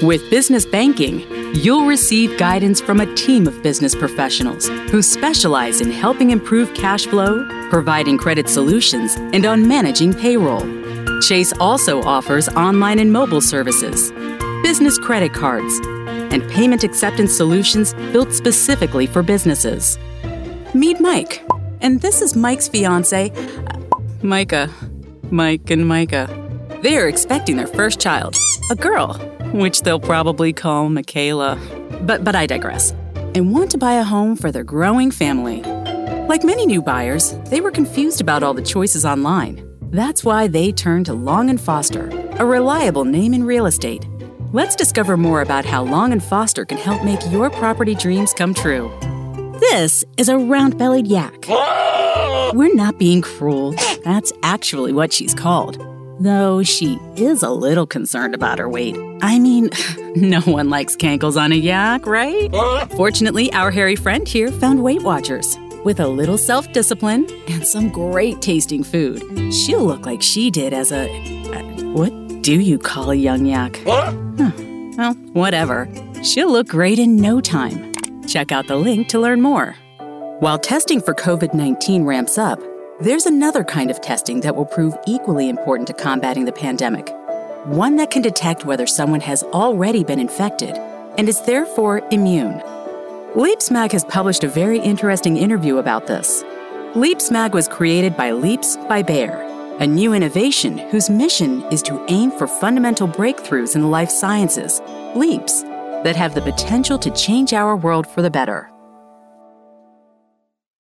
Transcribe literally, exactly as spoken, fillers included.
With business banking, you'll receive guidance from a team of business professionals who specialize in helping improve cash flow, providing credit solutions, and on managing payroll. Chase also offers online and mobile services, business credit cards, and payment acceptance solutions built specifically for businesses. Meet Mike, and this is Mike's fiance, uh, Micah. Mike and Micah. They are expecting their first child, a girl, which they'll probably call Michaela. But but I digress. And want to buy a home for their growing family. Like many new buyers, they were confused about all the choices online. That's why they turned to Long and Foster, a reliable name in real estate. Let's discover more about how Long and Foster can help make your property dreams come true. This is a round-bellied yak. We're not being cruel. That's actually what she's called. Though she is a little concerned about her weight. I mean, no one likes cankles on a yak, right? Fortunately, our hairy friend here found Weight Watchers. With a little self-discipline and some great-tasting food, she'll look like she did as a... Uh, what do you call a young yak? Huh. Well, whatever. She'll look great in no time. Check out the link to learn more. While testing for covid nineteen ramps up, there's another kind of testing that will prove equally important to combating the pandemic. One that can detect whether someone has already been infected and is therefore immune. LeapsMag has published a very interesting interview about this. LeapsMag was created by Leaps by Bayer, a new innovation whose mission is to aim for fundamental breakthroughs in the life sciences, leaps, that have the potential to change our world for the better.